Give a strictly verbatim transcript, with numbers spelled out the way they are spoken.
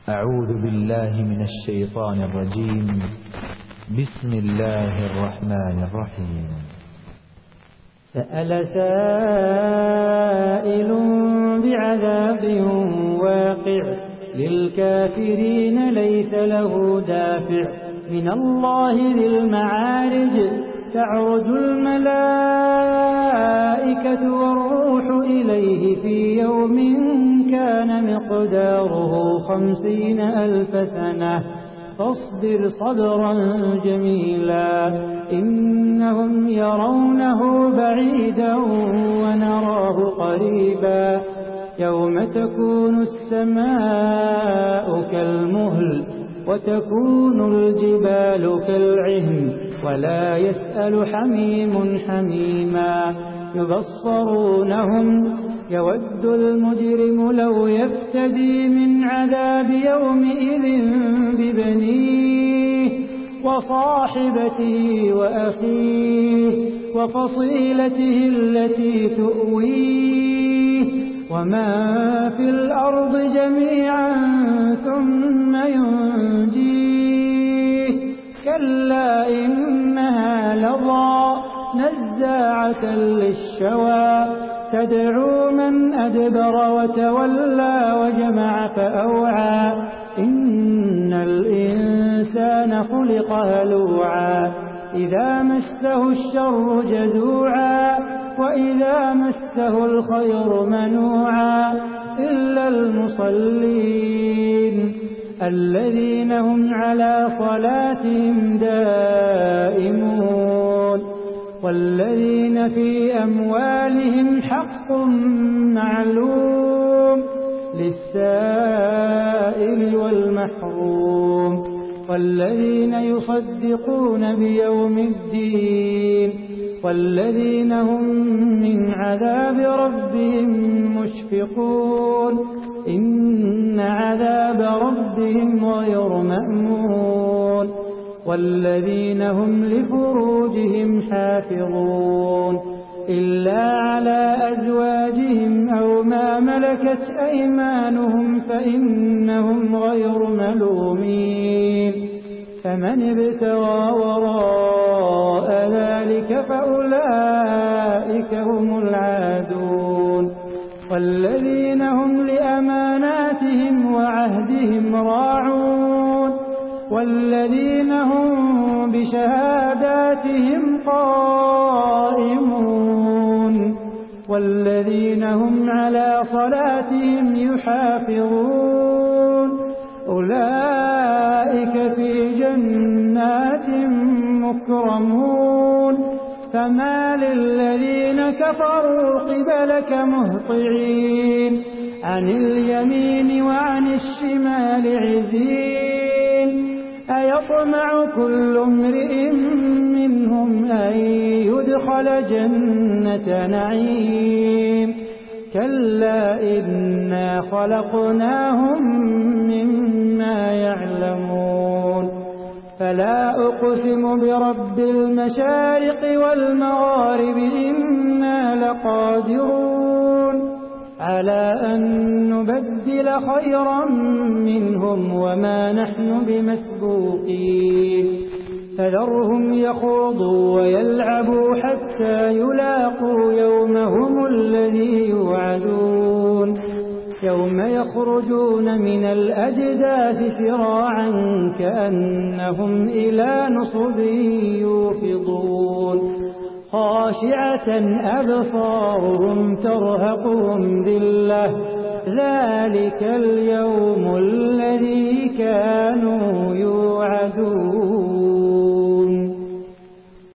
أعوذ بالله من الشيطان الرجيم. بسم الله الرحمن الرحيم. سأل سائل بعذاب واقع للكافرين ليس له دافع من الله ذي المعارج. تعرج الملائكة والروح إليه في يوم كان مقداره خمسين ألف سنة فاصبر صبرا جميلا إنهم يرونه بعيدا ونراه قريبا يوم تكون السماء كالمهل وتكون الجبال كالعهن ولا يسأل حميم حميما يبصرونهم يود المجرم لو يفتدي من عذاب يومئذ ببنيه وصاحبته وأخيه وفصيلته التي تؤويه وما في الأرض جميعا ثم ينجيه كلا إنها لظى نزاعة للشوى تدعو من أدبر وتولى وجمع فأوعى إن الإنسان خلق هلوعا إذا مسه الشر جزوعا وإذا مسه الخير منوعا إلا المصلين الذين هم على صلاتهم دائمون والذين في أموالهم حق معلوم للسائل والمحروم والذين يصدقون بيوم الدين والذين هم من عذاب ربهم مشفقون إن عذاب ربهم غير مأمون والذين هم لفروجهم حافظون إلا على أزواجهم أو ما ملكت أيمانهم فإنهم غير ملومين فمن ابتغى وراء ذلك فأولئك هم العادون والذين هم لأماناتهم وعهدهم راعون والذين هم بشهاداتهم قائمون والذين هم على صلاتهم يحافظون أولئك في جنات مكرمون فما للذين كفروا قبلك مهطعين عن اليمين وعن الشمال عزين أيطمع كل امرئ منهم أن يدخل جنة نعيم كلا إنا خلقناهم مما يعلمون فلا أقسم برب المشارق والمغارب إنا لقادرون على أن نبدل خيرا منهم وما نحن بمسبوقين فذرهم يخوضوا ويلعبوا حتى يلاقوا يومهم الذي يوعدون يوم يخرجون من الأجداث سراعا كأنهم إلى نصب يوفضون خاشعة أبصارهم ترهقهم ذلة ذلك اليوم الذي